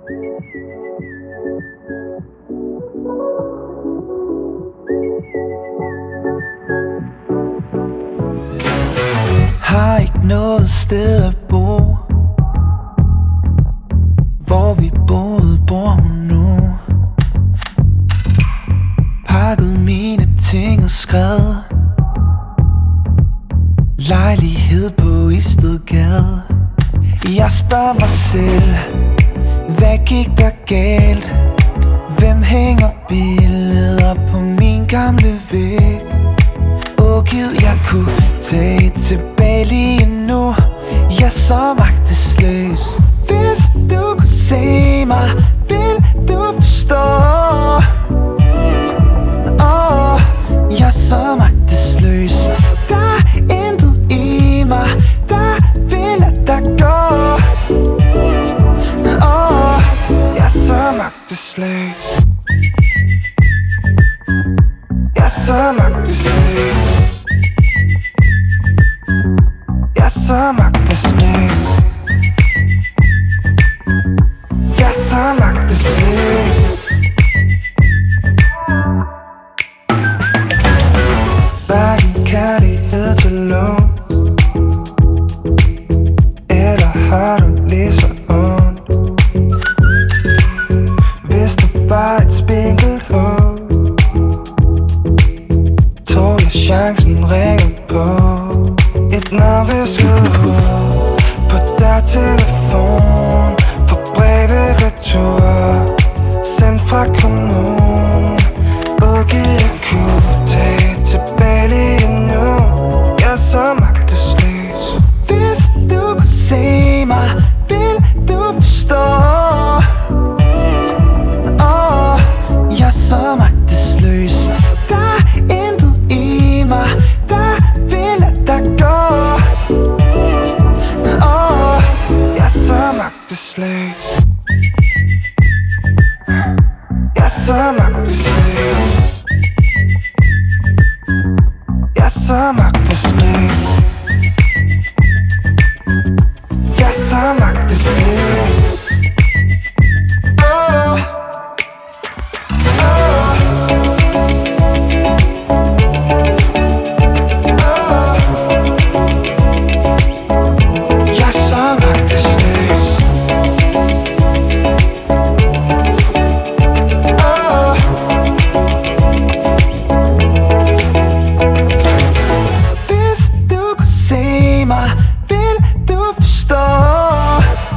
Har ikke noget sted at bo, hvor vi boede bor hun nu. Pakket mine ting og skred lejlighed på Istedgade. Jeg spørger mig selv, hvad gik der galt? Hvem hænger billeder på min gamle væg? Gid jeg kunne tage tilbage lige nu. Jeg er så magtesløs. Hvis du kunne se mig, vil du forstå. Jeg er så magtesløs. Der er intet i mig, der vil lade dig gå. Jeg er så magtesløs. Jeg er så magtesløs. Jeg er så magtesløs. Jeg er så magtesløs. Hverken kærlighed til låns, eller har du lige så ondt? Hvis du var et spinkelt håb, tog jeg chancen, ringede på et navnvisket ord på der telefon. For breve retur sendt fra kommunen. Gid jeg kunne tage tilbage lige nu. Jeg er så magtesløs. Hvis du kunne se mig, vil du forstå. Jeg er så magtesløs. Der er intet i mig, der vil lade dig gå. Jeg er så magtesløs. Jeg er så magtesløs. Jeg er så magtesløs. Jeg er så magtesløs.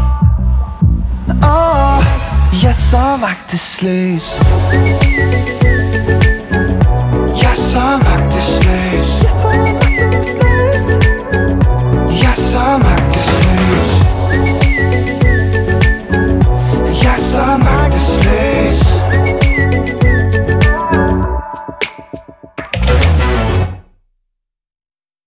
Jeg er så magtesløs.